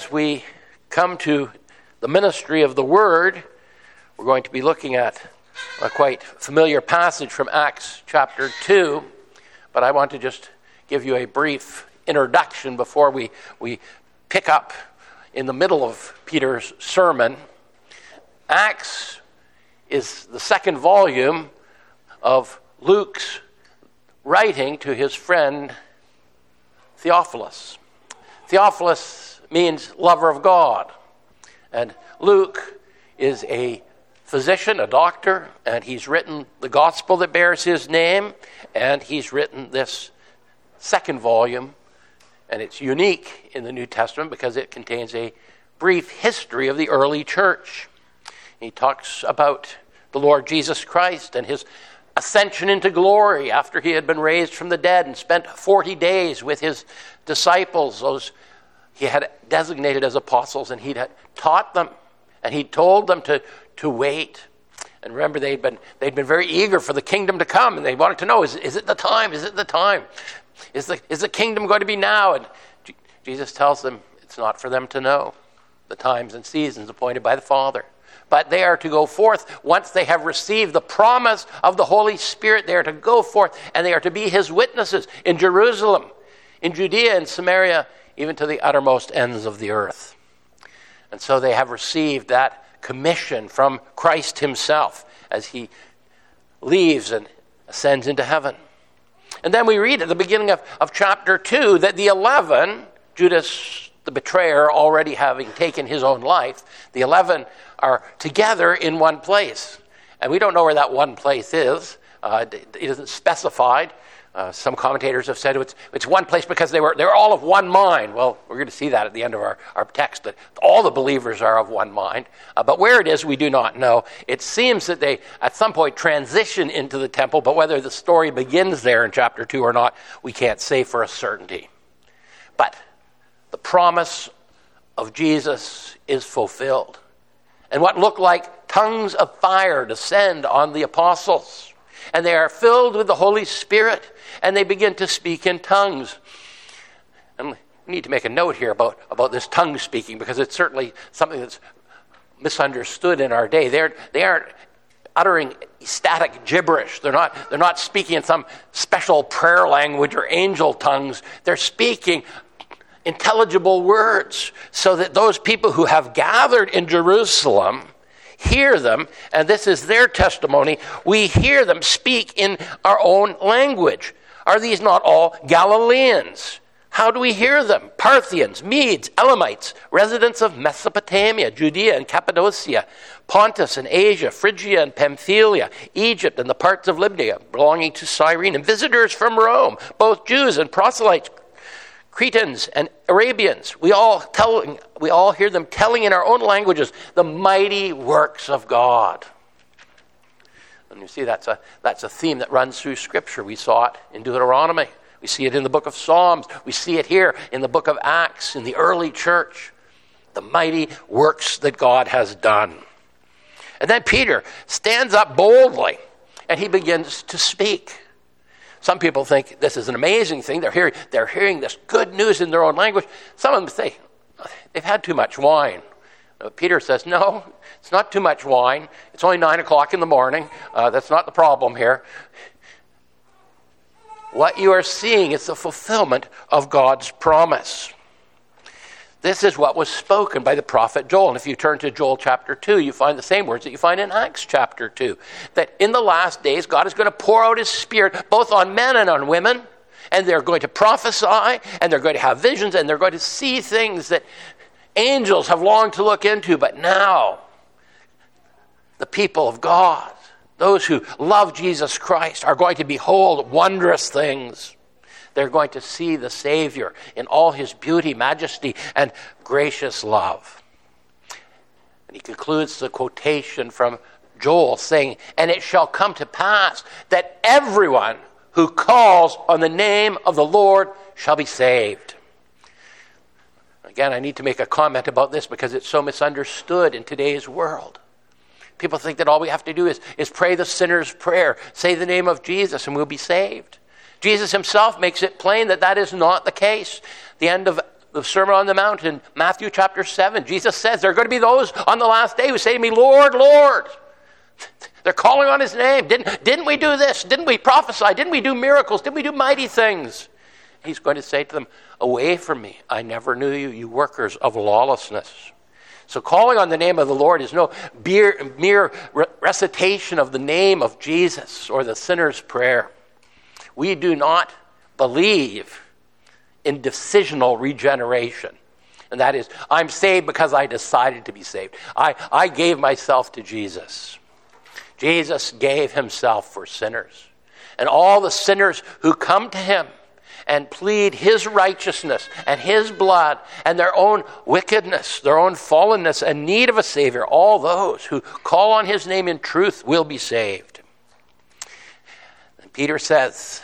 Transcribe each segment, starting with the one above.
as we come to the ministry of the Word, we're going to be looking at a quite familiar passage from Acts chapter 2, but I want to just give you a brief introduction before we pick up in the middle of Peter's sermon. Acts is the second volume of Luke's writing to his friend Theophilus. Theophilus means lover of God, and Luke is a physician, a doctor, and he's written the gospel that bears his name, and he's written this second volume, and it's unique in the New Testament because it contains a brief history of the early church. He talks about the Lord Jesus Christ and his ascension into glory after he had been raised from the dead and spent 40 days with his disciples, those he had designated as apostles, and he'd taught them, and he told them to wait. And remember, they'd been very eager for the kingdom to come, and they wanted to know, is it the time? Is it the time? Is the kingdom going to be now? And Jesus tells them it's not for them to know the times and seasons appointed by the Father. But they are to go forth once they have received the promise of the Holy Spirit. They are to go forth, and they are to be his witnesses in Jerusalem, in Judea and Samaria, even to the uttermost ends of the earth. And so they have received that commission from Christ himself as he leaves and ascends into heaven. And then we read at the beginning of chapter 2 that the 11, Judas the betrayer already having taken his own life, the 11 are together in one place. And we don't know where that one place is. It isn't specified. Some commentators have said it's one place because they were all of one mind. Well, we're going to see that at the end of our text, that all the believers are of one mind. But where it is, we do not know. It seems that they, at some point, transition into the temple, but whether the story begins there in chapter 2 or not, we can't say for a certainty. But the promise of Jesus is fulfilled. And what looked like tongues of fire descend on the apostles. And they are filled with the Holy Spirit, and they begin to speak in tongues. And we need to make a note here about this tongue speaking, because it's certainly something that's misunderstood in our day. They aren't uttering ecstatic gibberish. They're not speaking in some special prayer language or angel tongues. They're speaking intelligible words so that those people who have gathered in Jerusalem hear them, and this is their testimony. We hear them speak in our own language. Are these not all Galileans? How do we hear them? Parthians, Medes, Elamites, residents of Mesopotamia, Judea and Cappadocia, Pontus and Asia, Phrygia and Pamphylia, Egypt and the parts of Libya belonging to Cyrene, and visitors from Rome, both Jews and proselytes, Cretans and Arabians. We all hear them telling in our own languages the mighty works of God. And you see, that's a theme that runs through Scripture. We saw it in Deuteronomy. We see it in the book of Psalms. We see it here in the book of Acts, in the early church. The mighty works that God has done. And then Peter stands up boldly, and he begins to speak. Some people think this is an amazing thing. They're hearing this good news in their own language. Some of them say they've had too much wine. Peter says, no, it's not too much wine. It's only 9 o'clock in the morning. That's not the problem here. What you are seeing is the fulfillment of God's promise. This is what was spoken by the prophet Joel. And if you turn to Joel chapter 2, you find the same words that you find in Acts chapter 2. That in the last days, God is going to pour out his Spirit both on men and on women. And they're going to prophesy, and they're going to have visions, and they're going to see things that angels have longed to look into. But now, the people of God, those who love Jesus Christ, are going to behold wondrous things. They're going to see the Savior in all his beauty, majesty, and gracious love. And he concludes the quotation from Joel saying, "And it shall come to pass that everyone who calls on the name of the Lord shall be saved." Again, I need to make a comment about this because it's so misunderstood in today's world. People think that all we have to do is pray the sinner's prayer, say the name of Jesus, and we'll be saved. Jesus himself makes it plain that that is not the case. The end of the Sermon on the Mount in Matthew chapter 7. Jesus says, there are going to be those on the last day who say to me, Lord, Lord. They're calling on his name. Didn't we do this? Didn't we prophesy? Didn't we do miracles? Didn't we do mighty things? He's going to say to them, away from me, I never knew you, you workers of lawlessness. So calling on the name of the Lord is no mere recitation of the name of Jesus or the sinner's prayer. We do not believe in decisional regeneration. And that is, I'm saved because I decided to be saved. I gave myself to Jesus. Jesus gave himself for sinners. And all the sinners who come to him and plead his righteousness and his blood and their own wickedness, their own fallenness and need of a Savior, all those who call on his name in truth will be saved. And Peter says,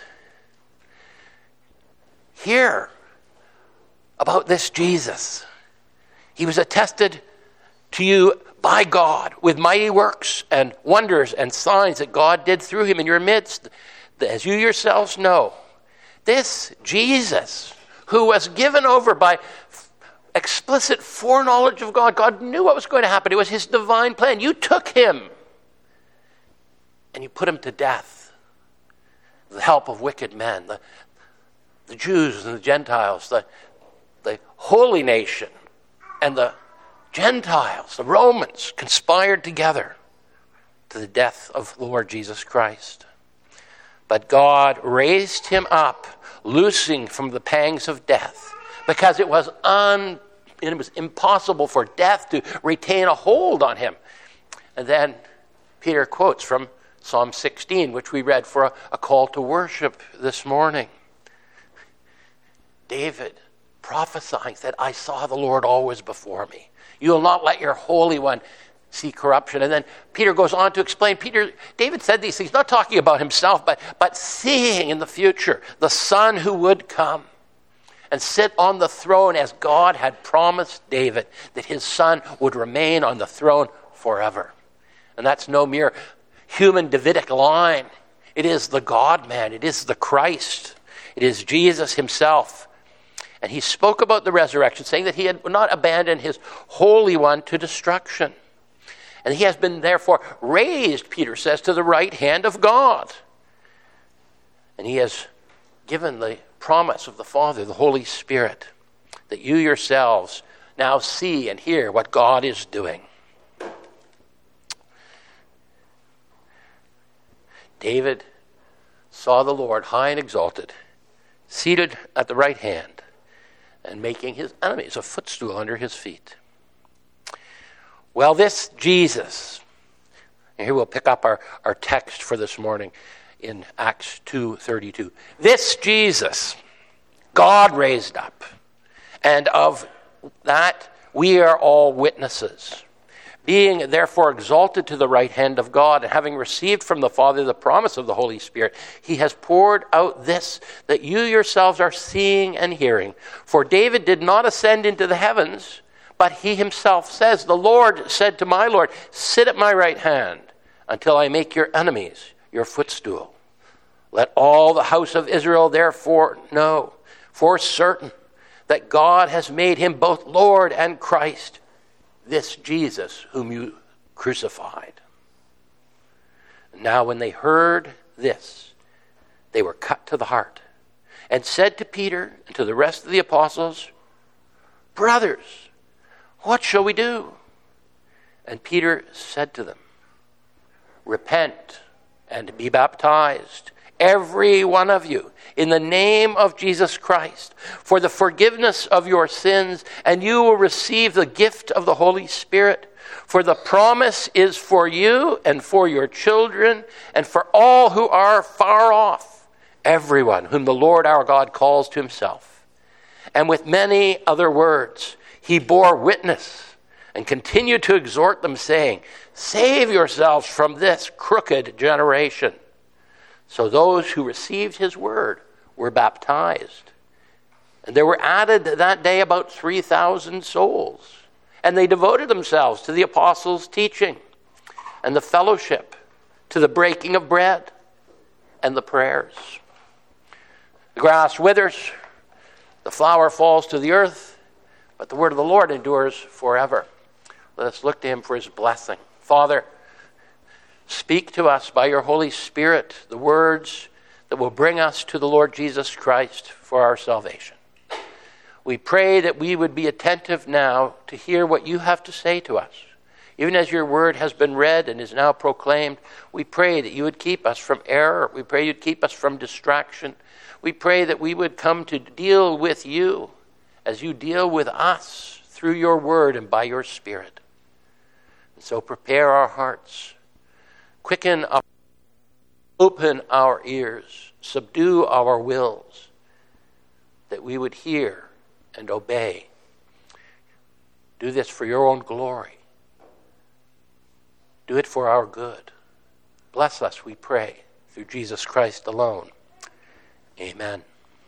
hear about this Jesus. He was attested to you by God with mighty works and wonders and signs that God did through him in your midst, as you yourselves know. This Jesus, who was given over by explicit foreknowledge of God. God knew what was going to happen. It was his divine plan. You took him and you put him to death with the help of wicked men, the Jews and the Gentiles, the holy nation and the Gentiles, the Romans, conspired together to the death of the Lord Jesus Christ. But God raised him up, loosing from the pangs of death, because it was impossible for death to retain a hold on him. And then Peter quotes from Psalm 16, which we read for a call to worship this morning. David prophesying that I saw the Lord always before me. You will not let your Holy One see corruption. And then Peter goes on to explain, David said these things, not talking about himself, but seeing in the future the Son who would come and sit on the throne as God had promised David, that his son would remain on the throne forever. And that's no mere human Davidic line. It is the God-man. It is the Christ. It is Jesus himself. And he spoke about the resurrection, saying that he had not abandoned his Holy One to destruction. And he has been therefore raised, Peter says, to the right hand of God. And he has given the promise of the Father, the Holy Spirit, that you yourselves now see and hear what God is doing. David saw the Lord high and exalted, seated at the right hand, and making his enemies a footstool under his feet. Well, this Jesus, and here we'll pick up our text for this morning in Acts 2:32. This Jesus, God raised up, and of that we are all witnesses. Being therefore exalted to the right hand of God, and having received from the Father the promise of the Holy Spirit, he has poured out this that you yourselves are seeing and hearing. For David did not ascend into the heavens, but he himself says, the Lord said to my Lord, sit at my right hand until I make your enemies your footstool. Let all the house of Israel therefore know for certain that God has made him both Lord and Christ, this Jesus whom you crucified. Now when they heard this, they were cut to the heart and said to Peter and to the rest of the apostles, brothers, what shall we do? And Peter said to them, repent and be baptized, every one of you, in the name of Jesus Christ, for the forgiveness of your sins, and you will receive the gift of the Holy Spirit. For the promise is for you and for your children and for all who are far off, everyone whom the Lord our God calls to himself. And with many other words, he bore witness and continued to exhort them, saying, save yourselves from this crooked generation. So those who received his word were baptized. And there were added that day about 3,000 souls. And they devoted themselves to the apostles' teaching and the fellowship, to the breaking of bread and the prayers. The grass withers, the flower falls to the earth, but the word of the Lord endures forever. Let us look to him for his blessing. Father, speak to us by your Holy Spirit the words that will bring us to the Lord Jesus Christ for our salvation. We pray that we would be attentive now to hear what you have to say to us. Even as your word has been read and is now proclaimed, we pray that you would keep us from error. We pray you'd keep us from distraction. We pray that we would come to deal with you as you deal with us through your word and by your Spirit. And so prepare our hearts. Open our ears. Subdue our wills, that we would hear and obey. Do this for your own glory. Do it for our good. Bless us, we pray, through Jesus Christ alone. Amen.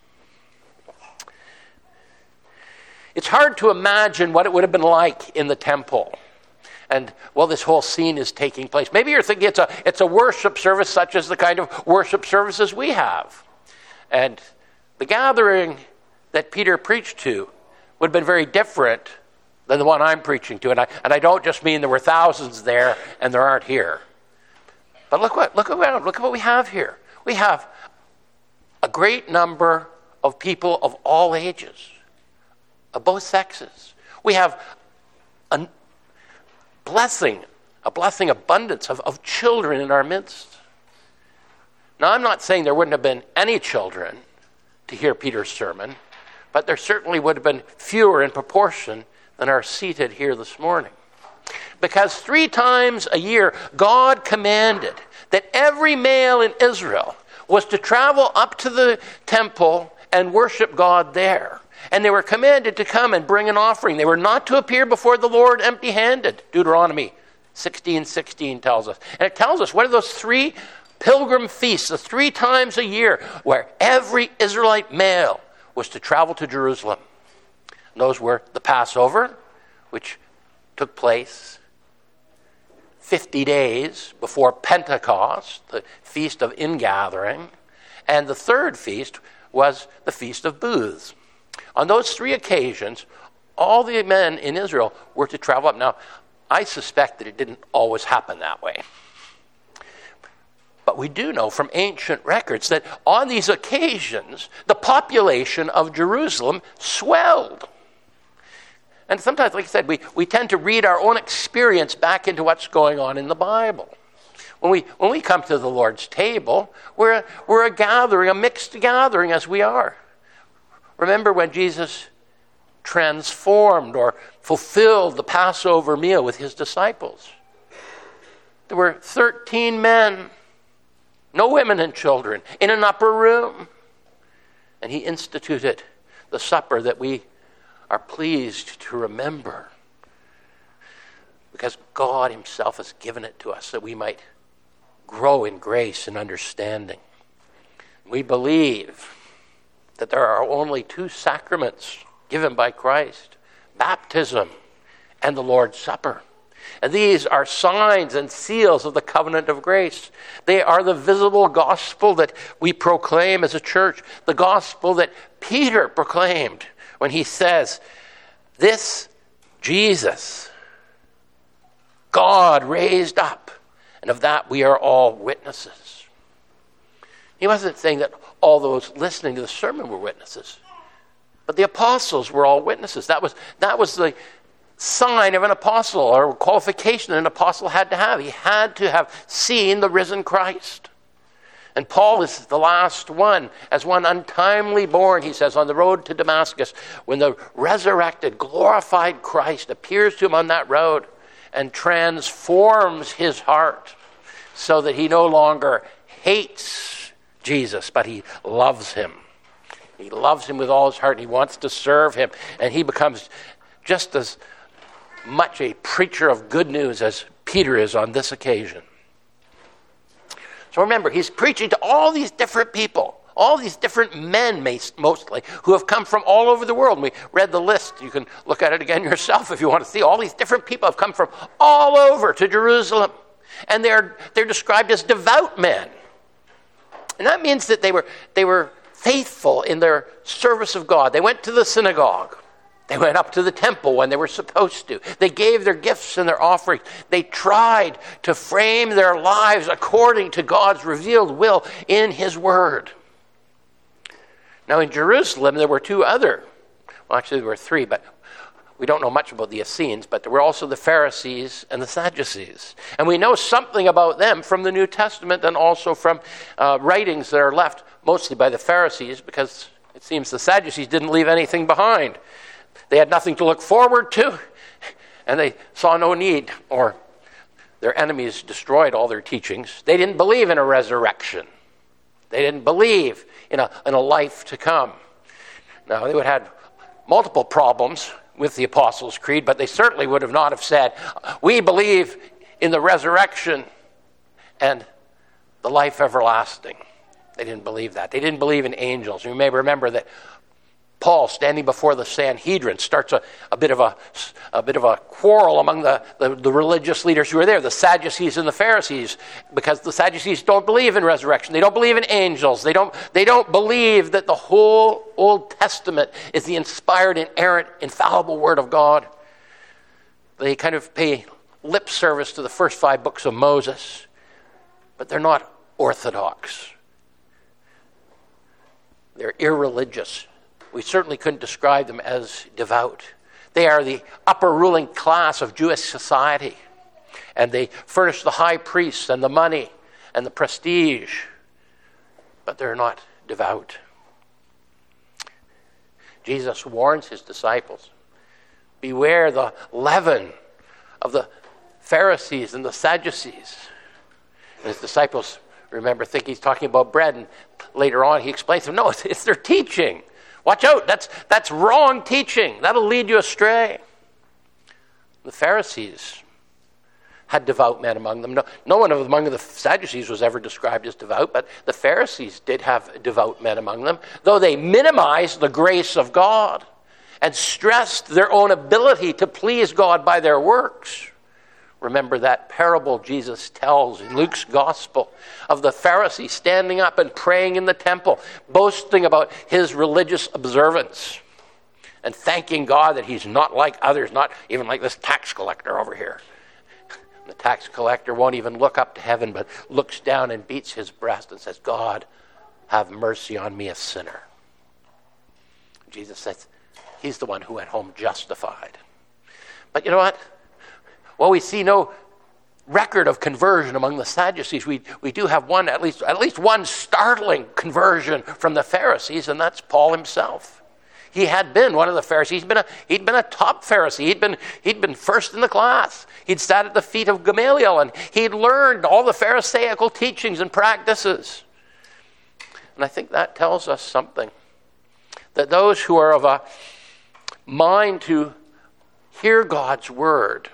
It's hard to imagine what it would have been like in the temple. And, well, this whole scene is taking place. Maybe you're thinking it's a worship service such as the kind of worship services we have. And the gathering that Peter preached to would have been very different than the one I'm preaching to. And I don't just mean there were thousands there and there aren't here. But look around. Look at what we have here. We have a great number of people of all ages, of both sexes. We have a blessing abundance of children in our midst. Now, I'm not saying there wouldn't have been any children to hear Peter's sermon, but there certainly would have been fewer in proportion than are seated here this morning. Because 3 times a year, God commanded that every male in Israel was to travel up to the temple and worship God there. And they were commanded to come and bring an offering. They were not to appear before the Lord empty-handed. Deuteronomy 16:16 tells us. And it tells us what are those 3 pilgrim feasts, the 3 times a year, where every Israelite male was to travel to Jerusalem. And those were the Passover, which took place 50 days before Pentecost, the Feast of Ingathering. And the third feast was the Feast of Booths. On those 3 occasions, all the men in Israel were to travel up. Now, I suspect that it didn't always happen that way. But we do know from ancient records that on these occasions, the population of Jerusalem swelled. And sometimes, like I said, we tend to read our own experience back into what's going on in the Bible. When we come to the Lord's table, we're a gathering, a mixed gathering as we are. Remember when Jesus transformed or fulfilled the Passover meal with his disciples? There were 13 men, no women and children, in an upper room. And he instituted the supper that we are pleased to remember, because God himself has given it to us that we might grow in grace and understanding. We believe that there are only 2 sacraments given by Christ, baptism and the Lord's Supper. And these are signs and seals of the covenant of grace. They are the visible gospel that we proclaim as a church, the gospel that Peter proclaimed when he says, this Jesus, God raised up, and of that we are all witnesses. He wasn't saying that all those listening to the sermon were witnesses, but the apostles were all witnesses. That was the sign of an apostle, or qualification an apostle had to have. He had to have seen the risen Christ. And Paul is the last one, as one untimely born, he says, on the road to Damascus, when the resurrected, glorified Christ appears to him on that road and transforms his heart so that he no longer hates Jesus, but he loves him. He loves him with all his heart. He wants to serve him. And he becomes just as much a preacher of good news as Peter is on this occasion. So remember, he's preaching to all these different people, all these different men mostly, who have come from all over the world. And we read the list. You can look at it again yourself if you want to see. All these different people have come from all over to Jerusalem. And they're described as devout men. And that means that they were faithful in their service of God. They went to the synagogue. They went up to the temple when they were supposed to. They gave their gifts and their offerings. They tried to frame their lives according to God's revealed will in his word. Now in Jerusalem, there were there were three, but we don't know much about the Essenes, but there were also the Pharisees and the Sadducees. And we know something about them from the New Testament and also from writings that are left mostly by the Pharisees, because it seems the Sadducees didn't leave anything behind. They had nothing to look forward to, and they saw no need, or their enemies destroyed all their teachings. They didn't believe in a resurrection. They didn't believe in a life to come. Now, they would have had multiple problems with the Apostles' Creed, but they certainly would have not have said, we believe in the resurrection and the life everlasting. They didn't believe that. They didn't believe in angels. You may remember that Paul, standing before the Sanhedrin, starts a bit of a quarrel among the religious leaders who are there, the Sadducees and the Pharisees, because the Sadducees don't believe in resurrection. They don't believe in angels. They don't believe that the whole Old Testament is the inspired, inerrant, infallible Word of God. They kind of pay lip service to the first 5 books of Moses, but they're not orthodox. They're irreligious. We certainly couldn't describe them as devout. They are the upper ruling class of Jewish society, and they furnish the high priests and the money and the prestige, but they're not devout. Jesus warns his disciples, beware the leaven of the Pharisees and the Sadducees. And his disciples, remember, think he's talking about bread, and later on he explains to them, no, it's their teaching. Watch out, that's wrong teaching. That'll lead you astray. The Pharisees had devout men among them. No one among the Sadducees was ever described as devout, but the Pharisees did have devout men among them, though they minimized the grace of God and stressed their own ability to please God by their works. Remember that parable Jesus tells in Luke's gospel of the Pharisee standing up and praying in the temple, boasting about his religious observance and thanking God that he's not like others, not even like this tax collector over here. The tax collector won't even look up to heaven, but looks down and beats his breast and says, God, have mercy on me, a sinner. Jesus says he's the one who went home justified. But you know what? Well, we see no record of conversion among the Sadducees. We do have one, at least one startling conversion from the Pharisees, and that's Paul himself. He had been one of the Pharisees. He'd been a top Pharisee. He'd been first in the class. He'd sat at the feet of Gamaliel, and he'd learned all the Pharisaical teachings and practices. And I think that tells us something. That those who are of a mind to hear God's word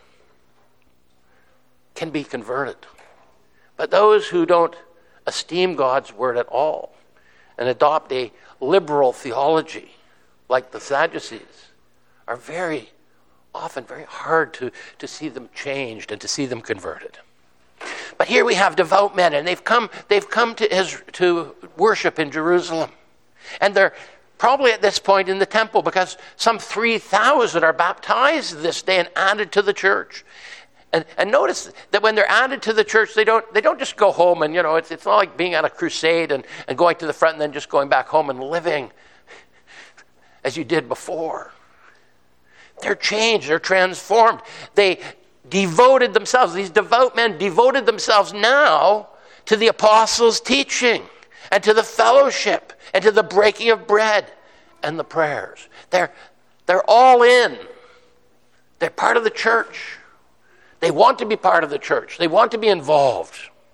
can be converted. But those who don't esteem God's word at all and adopt a liberal theology like the Sadducees are very often very hard to see them changed and to see them converted. But here we have devout men, and they've come to worship in Jerusalem. And they're probably at this point in the temple, because some 3,000 are baptized this day and added to the church. And notice that when they're added to the church, they don't just go home and, it's not like being at a crusade and going to the front and then just going back home and living as you did before. They're changed, they're transformed. They devoted themselves, these devout men devoted themselves now to the apostles' teaching and to the fellowship and to the breaking of bread and the prayers. They're all in. They're part of the church. They want to be part of the church. They want to be involved.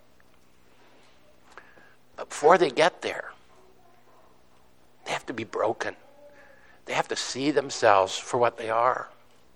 But before they get there, they have to be broken. They have to see themselves for what they are.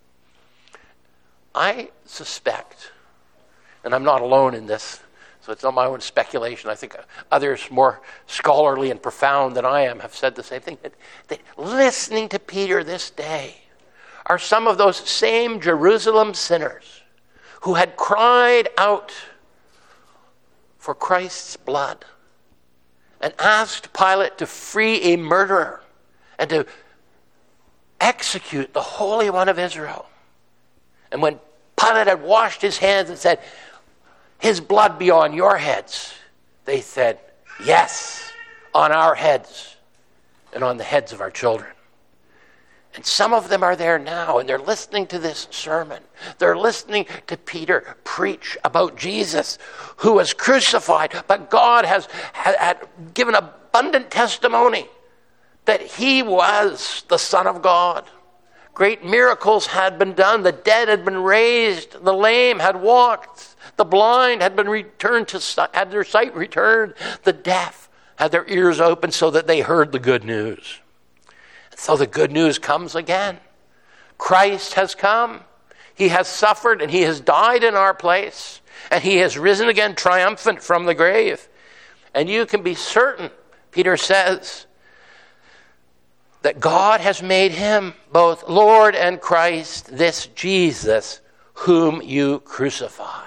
I suspect, and I'm not alone in this, so it's not my own speculation. I think others more scholarly and profound than I am have said the same thing, that listening to Peter this day are some of those same Jerusalem sinners who had cried out for Christ's blood and asked Pilate to free a murderer and to execute the Holy One of Israel. And when Pilate had washed his hands and said, his blood be on your heads, they said, yes, on our heads and on the heads of our children. And some of them are there now, and they're listening to this sermon. They're listening to Peter preach about Jesus, who was crucified, but God had given abundant testimony that he was the Son of God. Great miracles had been done. The dead had been raised. The lame had walked. The blind had been returned to had their sight returned. The deaf had their ears opened so that they heard the good news. So the good news comes again. Christ has come. He has suffered and he has died in our place. And he has risen again triumphant from the grave. And you can be certain, Peter says, that God has made him both Lord and Christ, this Jesus whom you crucified.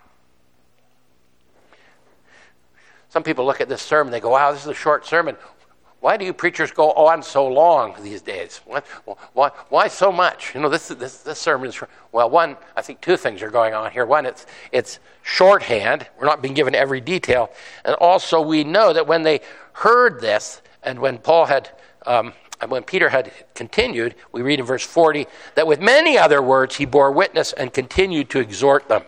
Some people look at this sermon, they go, wow, this is a short sermon. Why do you preachers go on so long these days? Why so much? You know, this sermon is, well, one, I think two things are going on here. One, it's shorthand. We're not being given every detail. And also we know that when they heard this, and when when Peter had continued, we read in verse 40, that with many other words he bore witness and continued to exhort them.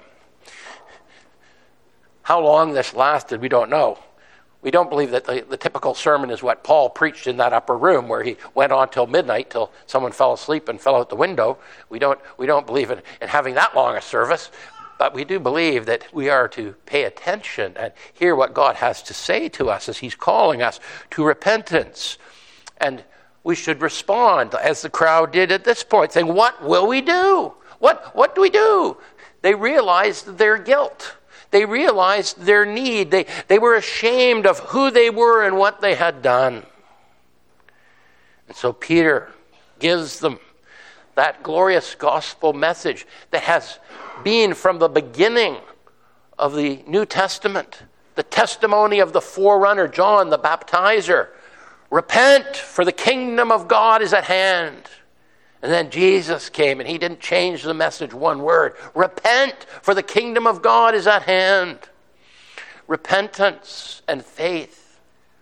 How long this lasted, we don't know. We don't believe that the typical sermon is what Paul preached in that upper room where he went on till midnight, till someone fell asleep and fell out the window. We don't believe in having that long a service, but we do believe that we are to pay attention and hear what God has to say to us as he's calling us to repentance. And we should respond as the crowd did at this point, saying, what will we do? What do we do? They realized their guilt. They realized their need. They were ashamed of who they were and what they had done. And so Peter gives them that glorious gospel message that has been from the beginning of the New Testament, the testimony of the forerunner, John the baptizer. Repent, for the kingdom of God is at hand. And then Jesus came, and he didn't change the message one word. Repent, for the kingdom of God is at hand. Repentance and faith.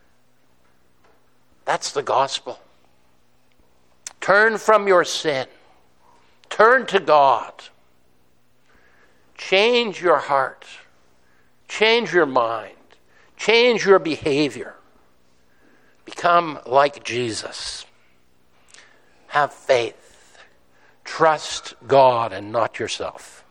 That's the gospel. Turn from your sin. Turn to God. Change your heart. Change your mind. Change your behavior. Become like Jesus. Have faith. Trust God and not yourself.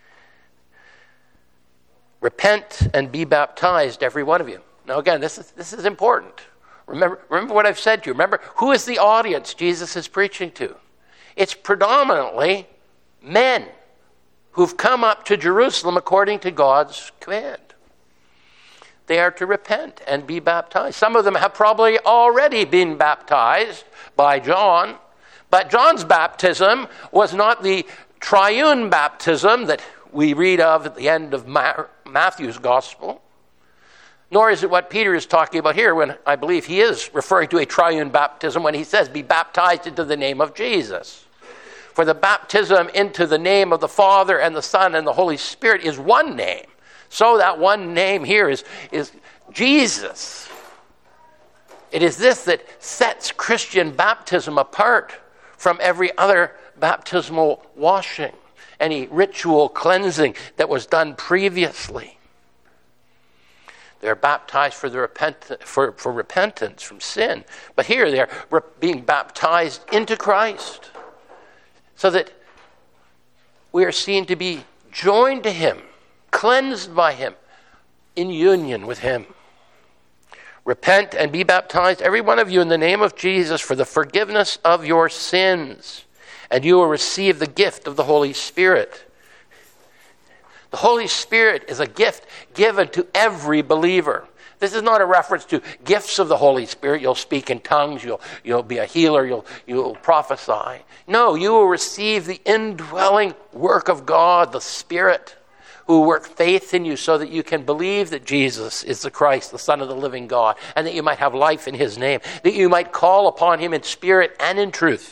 Repent and be baptized, every one of you. Now again, this is important. Remember what I've said to you. Remember, who is the audience Jesus is preaching to? It's predominantly men who've come up to Jerusalem according to God's command. They are to repent and be baptized. Some of them have probably already been baptized by John, but John's baptism was not the triune baptism that we read of at the end of Matthew's gospel, nor is it what Peter is talking about here when I believe he is referring to a triune baptism when he says, be baptized into the name of Jesus. For the baptism into the name of the Father and the Son and the Holy Spirit is one name. So that one name here is Jesus. It is this that sets Christian baptism apart from every other baptismal washing, any ritual cleansing that was done previously. They're baptized for repentance from sin. But here they're being baptized into Christ so that we are seen to be joined to him, cleansed by him, in union with him. Repent and be baptized, every one of you, in the name of Jesus for the forgiveness of your sins, and you will receive the gift of the Holy Spirit. The Holy Spirit is a gift given to every believer. This is not a reference to gifts of the Holy Spirit. You'll speak in tongues, you'll be a healer, you'll prophesy. No, you will receive the indwelling work of God, the Spirit, who will work faith in you so that you can believe that Jesus is the Christ, the Son of the living God, and that you might have life in his name, that you might call upon him in spirit and in truth,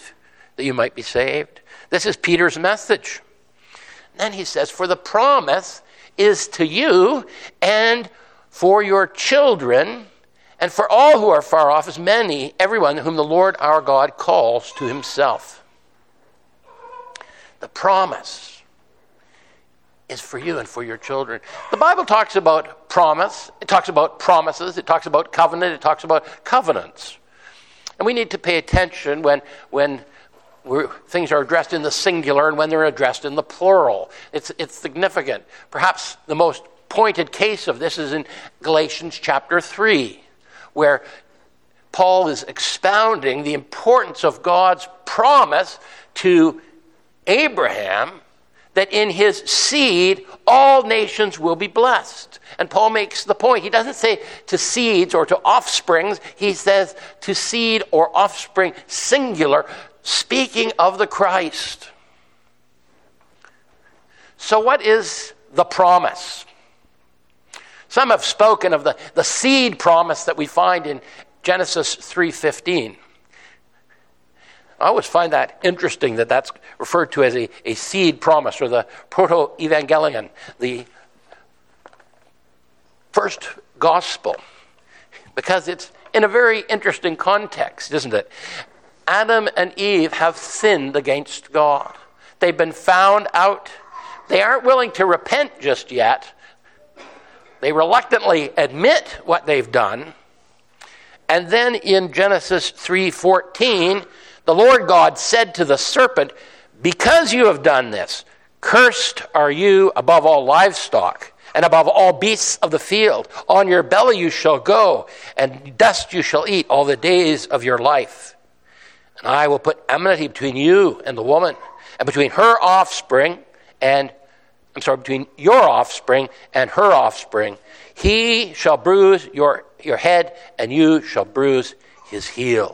that you might be saved. This is Peter's message. Then he says, for the promise is to you and for your children and for all who are far off, as many, everyone whom the Lord our God calls to himself. The promise is for you and for your children. The Bible talks about promise. It talks about promises. It talks about covenant. It talks about covenants. And we need to pay attention when things are addressed in the singular and when they're addressed in the plural. It's significant. Perhaps the most pointed case of this is in Galatians chapter 3, where Paul is expounding the importance of God's promise to Abraham that in his seed all nations will be blessed. And Paul makes the point. He doesn't say to seeds or to offsprings. He says to seed or offspring, singular, speaking of the Christ. So what is the promise? Some have spoken of the seed promise that we find in Genesis 3:15. I always find that interesting that that's referred to as a seed promise, or the proto-evangelion, the first gospel, because it's in a very interesting context, isn't it? Adam and Eve have sinned against God. They've been found out. They aren't willing to repent just yet. They reluctantly admit what they've done. And then in Genesis 3:14, the Lord God said to the serpent, because you have done this, cursed are you above all livestock and above all beasts of the field. On your belly you shall go, and dust you shall eat all the days of your life. And I will put enmity between you and the woman, and between her offspring between your offspring and her offspring. He shall bruise your head, and you shall bruise his heel.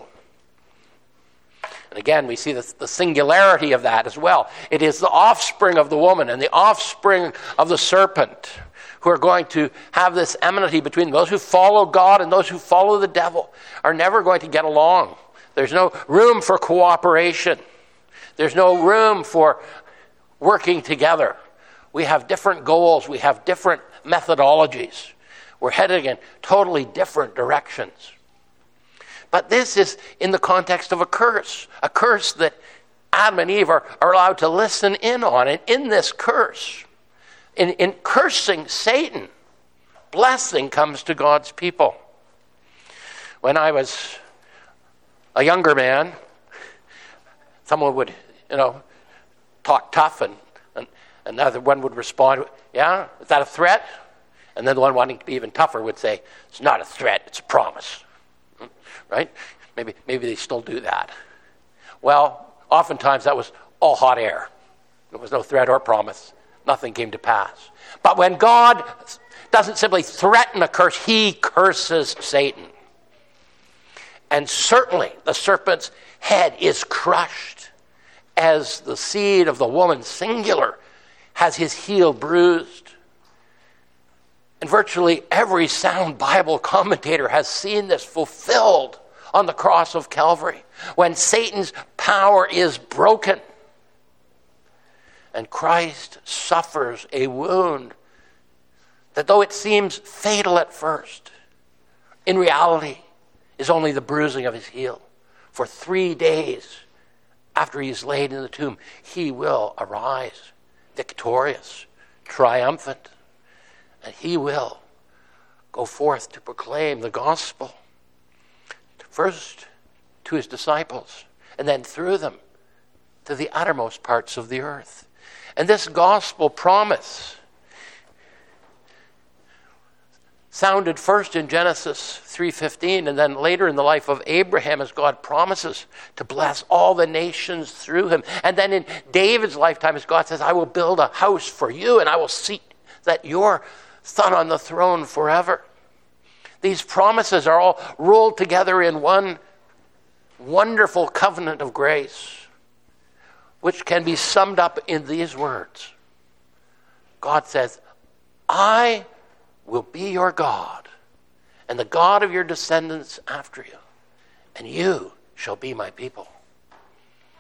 And again, we see the singularity of that as well. It is the offspring of the woman and the offspring of the serpent who are going to have this enmity between those who follow God and those who follow the devil are never going to get along. There's no room for cooperation. There's no room for working together. We have different goals. We have different methodologies. We're heading in totally different directions. But this is in the context of a curse that Adam and Eve are allowed to listen in on. And in this curse, in cursing Satan, blessing comes to God's people. When I was a younger man, someone would, talk tough, and another one would respond, yeah, is that a threat? And then the one wanting to be even tougher would say, it's not a threat, it's a promise. Right? Maybe they still do that. Well, oftentimes that was all hot air. There was no threat or promise. Nothing came to pass. But when God doesn't simply threaten a curse, he curses Satan. And certainly the serpent's head is crushed as the seed of the woman, singular, has his heel bruised. And virtually every sound Bible commentator has seen this fulfilled on the cross of Calvary, when Satan's power is broken and Christ suffers a wound that, though it seems fatal at first, in reality is only the bruising of his heel. For 3 days after he is laid in the tomb, he will arise victorious, triumphant, and he will go forth to proclaim the gospel, first to his disciples, and then through them to the uttermost parts of the earth. And this gospel promise sounded first in Genesis 3:15, and then later in the life of Abraham, as God promises to bless all the nations through him. And then in David's lifetime, as God says, I will build a house for you, and I will seat that your son on the throne forever. These promises are all rolled together in one wonderful covenant of grace, which can be summed up in these words. God says, I will be your God, and the God of your descendants after you, and you shall be my people.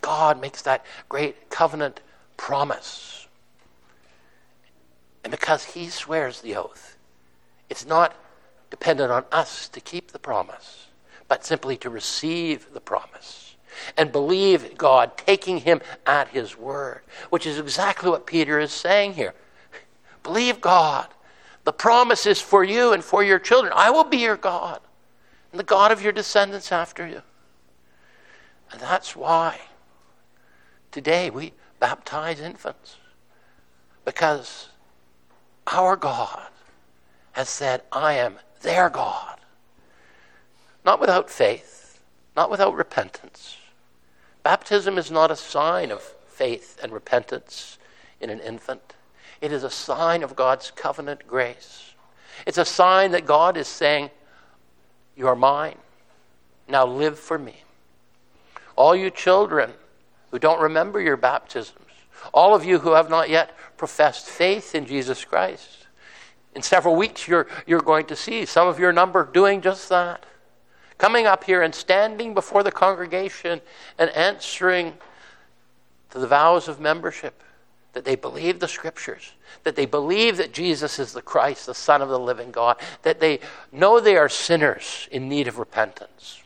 God makes that great covenant promise. And because he swears the oath, it's not dependent on us to keep the promise, but simply to receive the promise and believe God, taking him at his word, which is exactly what Peter is saying here. Believe God. The promise is for you and for your children. I will be your God and the God of your descendants after you. And that's why today we baptize infants, because our God has said, I am their God. Not without faith, not without repentance. Baptism is not a sign of faith and repentance in an infant. It is a sign of God's covenant grace. It's a sign that God is saying, you are mine. Now live for me. All you children who don't remember your baptisms, all of you who have not yet professed faith in Jesus Christ, in several weeks you're going to see some of your number doing just that. Coming up here and standing before the congregation and answering to the vows of membership, that they believe the scriptures, that they believe that Jesus is the Christ, the Son of the living God, that they know they are sinners in need of repentance.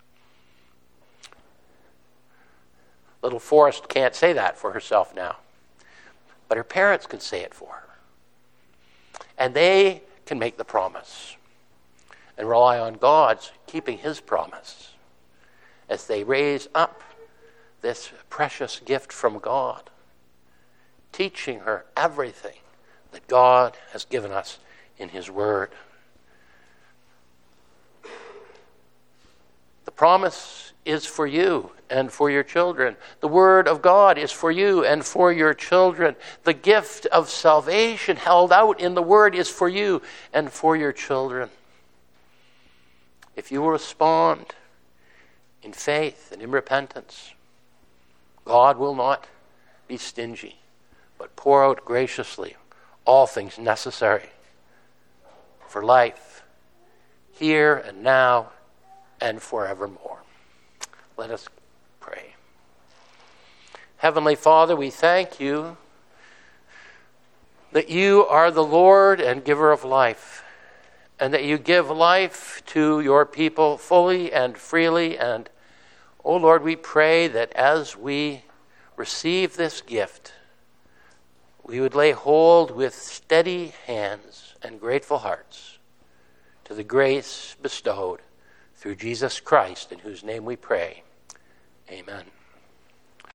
Little Forrest can't say that for herself now, but her parents can say it for her. And they can make the promise and rely on God's keeping his promise as they raise up this precious gift from God, teaching her everything that God has given us in his word. The promise is for you and for your children. The word of God is for you and for your children. The gift of salvation held out in the word is for you and for your children. If you will respond in faith and in repentance, God will not be stingy, but pour out graciously all things necessary for life, here and now and forevermore. Let us pray. Heavenly Father, we thank you that you are the Lord and giver of life, and that you give life to your people fully and freely. And, oh Lord, we pray that as we receive this gift, we would lay hold with steady hands and grateful hearts to the grace bestowed through Jesus Christ, in whose name we pray. Amen.